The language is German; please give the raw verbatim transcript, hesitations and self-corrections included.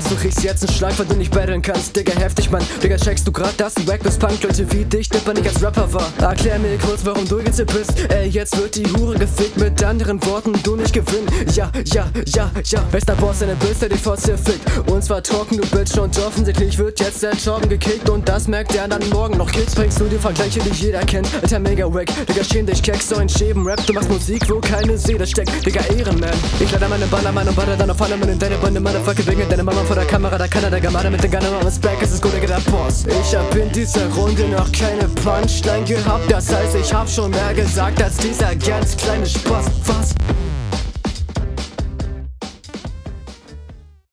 weiß, du kriegst jetzt einen Schlag, weil du nicht battlen kannst. Digga, heftig, Mann. Digga, checkst du grad, dass du wack bist? Punk-Leute wie dich nimmt nicht als Rapper wahr. Erklär mir kurz, warum du jetzt hier bist. Ey, jetzt wird die Hure gefickt. Mit anderen Worten, du nicht gewinnen. Ja, ja, ja, ja. Bester Boss, deine Biss, der dich fast fickt. Und zwar talken, du Bitch. Und offensichtlich wird jetzt der Jordan gekickt. Und das merkt er dann morgen noch. Kids bringst du dir Vergleiche, die jeder kennt. Alter, mega wack. Digga, schäm dich, keck, so ein Schäben. Rap, du machst Musik, wo keine Seele steckt. Digga, Ehrenmann. Ich lade meine Banner, Mann, und baller dann auf alle in deine Bande, Motherfucker, wegen deine Mama vor der Kamera, da kann er der Gamade mit den Gunner on his back, es ist gut, Digga, der Boss. Ich hab in dieser Runde noch keine Punchline gehabt, das heißt, ich hab schon mehr gesagt als dieser ganz kleine Spaß. Was?